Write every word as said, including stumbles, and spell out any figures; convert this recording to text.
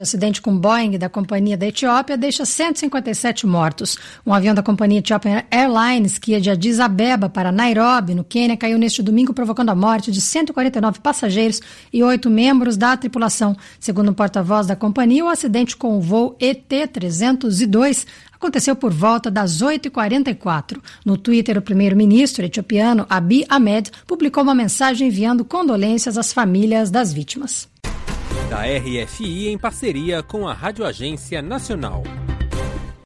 O acidente com Boeing da companhia da Etiópia deixa cento e cinquenta e sete mortos. Um avião da companhia Ethiopian Airlines, que ia de Addis Abeba para Nairobi, no Quênia, caiu neste domingo, provocando a morte de cento e quarenta e nove passageiros e oito membros da tripulação. Segundo um porta-voz da companhia, o acidente com o voo E T trezentos e dois aconteceu por volta das oito e quarenta e quatro. No Twitter, o primeiro-ministro etiopiano Abiy Ahmed publicou uma mensagem enviando condolências às famílias das vítimas. Da R F I em parceria com a Rádio Agência Nacional.